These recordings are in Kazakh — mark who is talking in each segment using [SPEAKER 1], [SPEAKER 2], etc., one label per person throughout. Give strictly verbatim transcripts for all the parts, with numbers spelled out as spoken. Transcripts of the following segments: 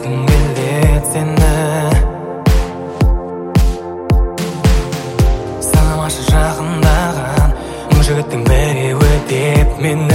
[SPEAKER 1] сезгім келеді сені. Санамашы жақындаған мың жігіттің бірі өтеп мені.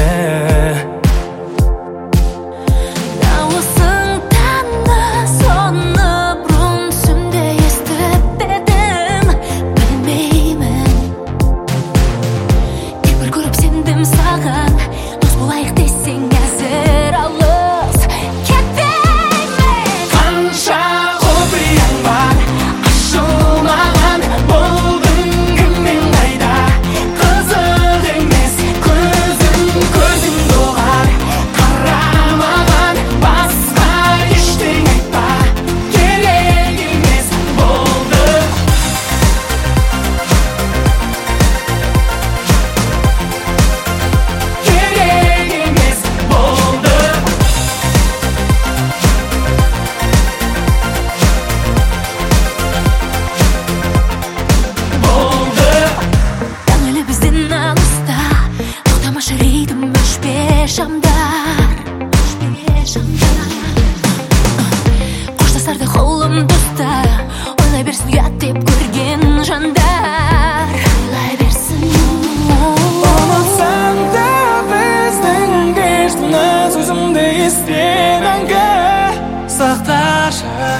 [SPEAKER 1] Қоштасарды қолым доста, ойлай берсін ұят деп көрген жандар. Ойлай берсін.
[SPEAKER 2] Ұмытсаң да біздің кештіні, сөзімді есте мәңгі сақташы.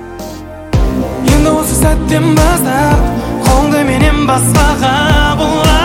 [SPEAKER 2] Енді осы сәттен бастап қолыңды менен басқаға бұла.